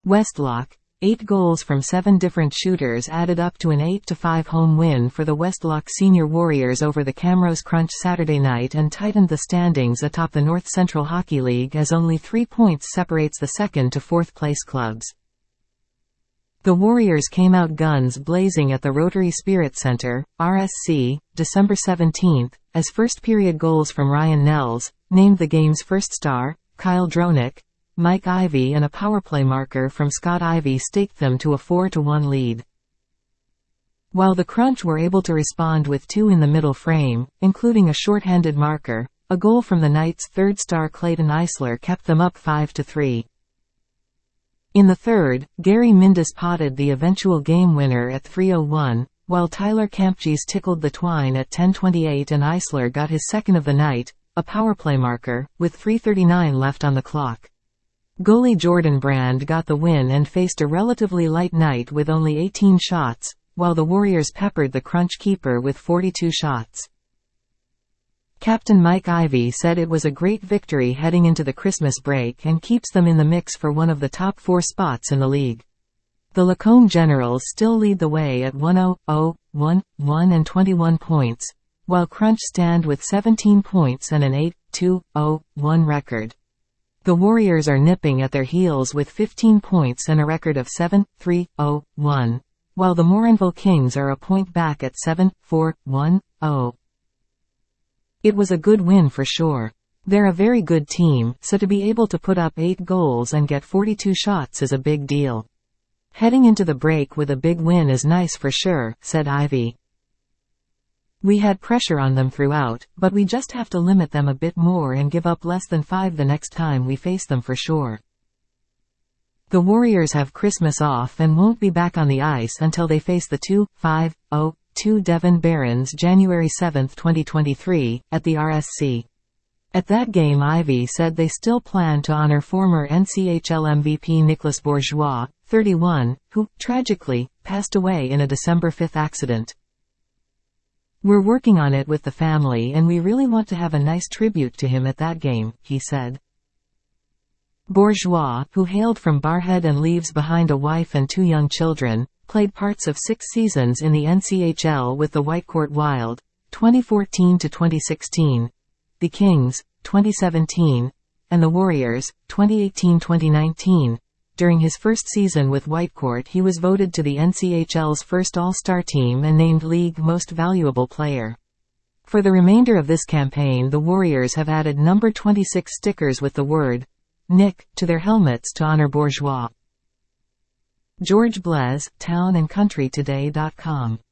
Westlock. 8 goals from 7 different shooters added up to an 8-5 home win for the Westlock Senior Warriors over the Camrose Crunch Saturday night and tightened the standings atop the North Central Hockey League as only 3 points separates the 2nd to 4th place clubs. The Warriors came out guns blazing at the Rotary Spirit Center, RSC, December 17, as first-period goals from Ryan Nels, named the game's first star, Kyle Dronick, Mike Ivey and a powerplay marker from Scott Ivey staked them to a 4-1 lead. While the Crunch were able to respond with 2 in the middle frame, including a shorthanded marker, a goal from the night's third star Clayton Eisler kept them up 5-3. In the third, Gary Mindus potted the eventual game winner at 3:01, while Tyler Campjes tickled the twine at 10:28 and Eisler got his second of the night, a powerplay marker, with 3:39 left on the clock. Goalie Jordan Brand got the win and faced a relatively light night with only 18 shots, while the Warriors peppered the Crunch keeper with 42 shots. Captain Mike Ivey said it was a great victory heading into the Christmas break and keeps them in the mix for one of the top 4 spots in the league. The Lacombe Generals still lead the way at 1-0-1-1 and 21 points, while Crunch stand with 17 points and an 8-2-0-1 record. The Warriors are nipping at their heels with 15 points and a record of 7-3-0-1, while the Morinville Kings are a point back at 7-4-1-0. It was a good win for sure. They're a very good team, so to be able to put up 8 goals and get 42 shots is a big deal. Heading into the break with a big win is nice for sure, said Ivey. We had pressure on them throughout, but we just have to limit them a bit more and give up less than 5 the next time we face them for sure. The Warriors have Christmas off and won't be back on the ice until they face the 2-5-0-2 Devon Barons January 7, 2023, at the RSC. At that game Ivey said they still plan to honor former NCHL MVP Nicolas Bourgeois, 31, who, tragically, passed away in a December 5 accident. We're working on it with the family and we really want to have a nice tribute to him at that game, he said. Bourgeois, who hailed from Barrhead and leaves behind a wife and 2 young children, played parts of 6 seasons in the NCHL with the Whitecourt Wild, 2014 to 2016, the Kings, 2017, and the Warriors, 2018-2019. During his first season with Whitecourt he was voted to the NCHL's first All-Star team and named League Most Valuable Player. For the remainder of this campaign the Warriors have added number 26 stickers with the word Nick to their helmets to honor Bourgeois. George Blaise, townandcountrytoday.com